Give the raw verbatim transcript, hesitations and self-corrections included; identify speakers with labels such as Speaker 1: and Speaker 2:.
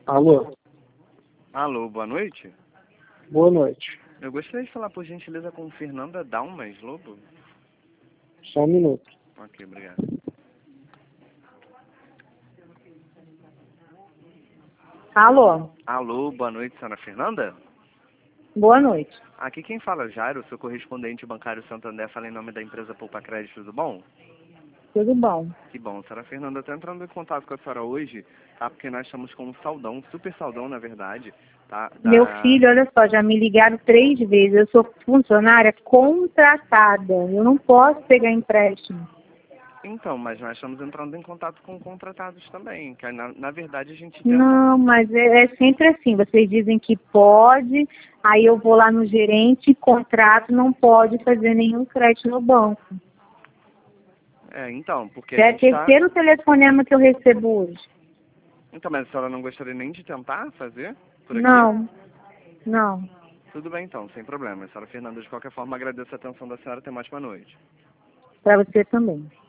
Speaker 1: Alô?
Speaker 2: Alô, boa noite.
Speaker 1: Boa noite.
Speaker 2: Eu gostaria de falar, por gentileza, com Fernanda Dalmas Lobo.
Speaker 1: Só um minuto.
Speaker 2: Ok, obrigado.
Speaker 3: Alô?
Speaker 2: Alô, boa noite, senhora Fernanda?
Speaker 3: Boa noite.
Speaker 2: Aqui quem fala é Jairo, seu correspondente bancário Santander, fala em nome da empresa Poupa Crédito, tudo bom?
Speaker 3: Tudo bom?
Speaker 2: Que bom, senhora Fernanda, eu tô entrando em contato com a senhora hoje, tá? Porque nós estamos com um saldão, super saldão, na verdade, tá? Da...
Speaker 3: Meu filho, olha só, já me ligaram três vezes. Eu sou funcionária contratada. Eu não posso pegar empréstimo.
Speaker 2: Então, mas nós estamos entrando em contato com contratados também, que na, na verdade a gente tenta...
Speaker 3: Não, mas é, é sempre assim. Vocês dizem que pode, aí eu vou lá no gerente, contrato, não pode fazer nenhum crédito no banco.
Speaker 2: É, então, porque
Speaker 3: É
Speaker 2: a
Speaker 3: o
Speaker 2: gente tá...
Speaker 3: terceiro telefonema que eu recebo hoje.
Speaker 2: Então, mas a senhora não gostaria nem de tentar fazer por aqui?
Speaker 3: Não, não.
Speaker 2: Tudo bem então, sem problema. Senhora Fernanda, de qualquer forma, agradeço a atenção da senhora. Até mais, boa noite.
Speaker 3: Para você também.